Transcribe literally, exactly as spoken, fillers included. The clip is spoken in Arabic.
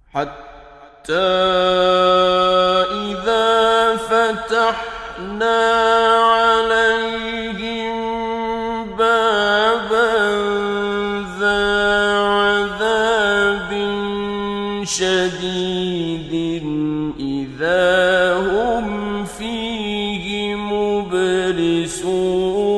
حتى إذا فتحنا عليهم بابا ذا عذاب شديد إذا هم فيه مبلسون